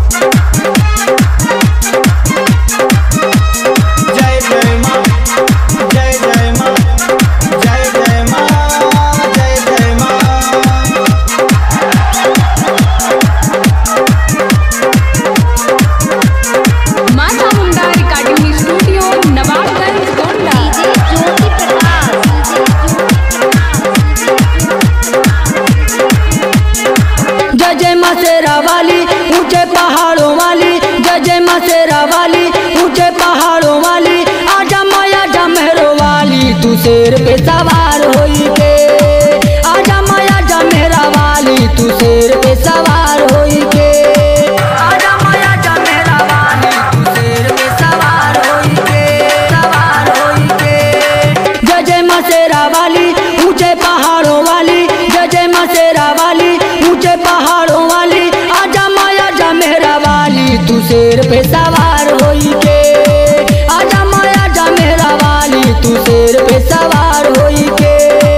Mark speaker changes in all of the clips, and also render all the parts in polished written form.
Speaker 1: शेरा वाली ऊंचे पहाड़ों वाली, जय जय माँ शेरा वाली ऊंचे पहाड़ों वाली, आजा माया जा मेहरो वाली तू शेर पे सवार होई के, आजा माया जा मेहरा वाली तू शेर पे सवार होई के, आजा माया जा मेहरा वाली तू शेर पे सवार होई के, सवार होई के। जय जय माँ शेरा वाली ऊंचे पहाड़ों वाली, जय जय माँ शेरा वाली ऊंचे पहाड़ों वाली, आजा माया जा मेहरा वाली तू शेर पे सवार होई के, आजा माया जा मेहरा वाली तू शेर पे सवार होई के।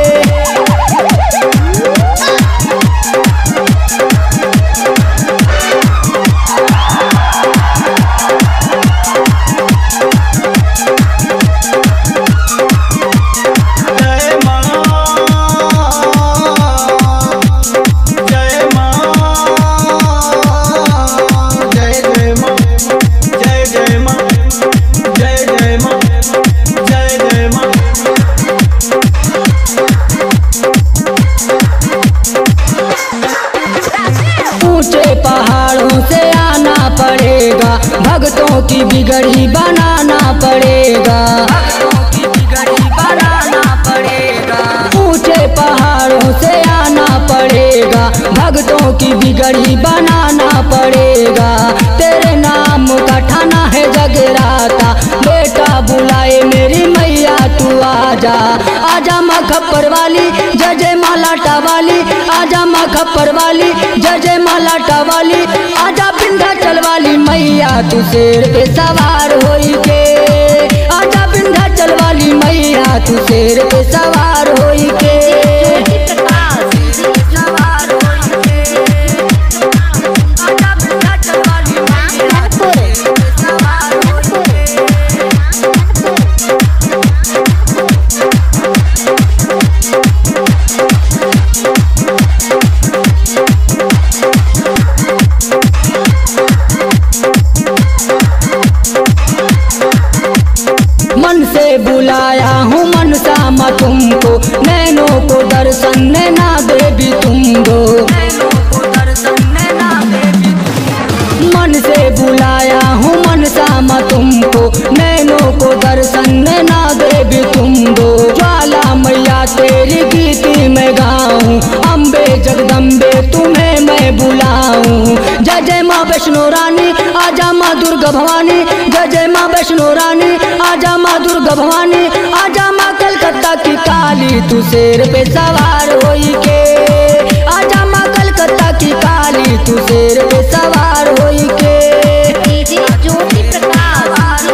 Speaker 1: ऊंचे पहाड़ों से आना पड़ेगा, भक्तों की बिगड़ी बनाना पड़ेगा, भक्तों की बिगड़ी बनाना पड़ेगा। ऊंचे पहाड़ों से आना पड़ेगा, भक्तों की बिगड़ी बनाना पड़ेगा, तेरे नाम का ठाना है जगराता, बेटा बुलाए मेरी मैया तू आजा, आजा माँ खप्पर वाली जय जय माँ लाटा वाली, आजा माँ खप्पर वाली जय जय माँ लाटा वाली, आजा विंध्याचल वाली मैया तू शेर पे सवार होई के, आजा विंध्याचल वाली मैया तू शेर पे सवार होई के। मन से बुलाया हूँ मनसा माँ तुमको, नैनों को दर्शन नैना देवी तुम दो, मन से बुलाया हूँ मनसा माँ तुमको, नैनों को दर्शन नैना देवी तुम दो, ज्वाला मैया तेरी गीती मैं गाऊं, अम्बे जगदम्बे तुम्हें मैं बुलाऊं, जय जय माँ वैष्णो रानी आजा माँ दुर्गा भवानी, जय जय माँ वैष्णो रानी आजा माँ दुर्गा भवानी, आजा माँ कलकत्ता की काली तू शेर पे सवार होई के, आजा माँ कलकत्ता की काली तू शेर पे सवार होई के।
Speaker 2: डीजे ज्योति प्रकाश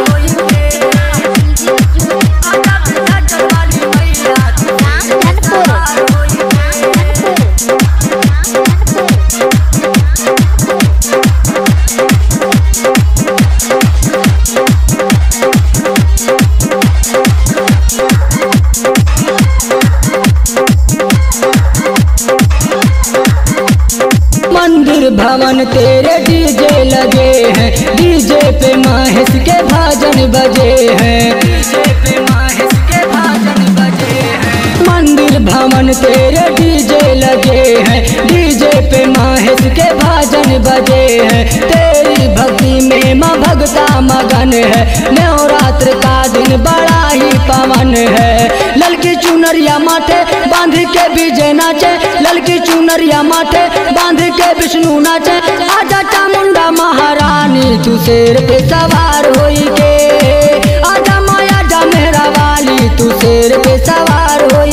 Speaker 1: मंदिर भवन तेरे डीजे लगे हैं, डीजे पे महेश के भजन बजे हैं, डीजे पे महेश के भजन बजे हैं। मंदिर भवन तेरे डीजे लगे हैं, डीजे पे महेश के भजन बजे हैं, तेरी भक्ति में माँ भगता मगन है, नवरात्र का दिन बड़ा ही पवन है, ललकी चुनरिया माथे बांध के विजय नाचे, ललकी चुनरिया माथे बांध के विष्णु नाचे, आजा चामुंडा महारानी तू शेर पे सवार होई के, आजा माया जा मेहरा वाली तू शेर पे सवार होई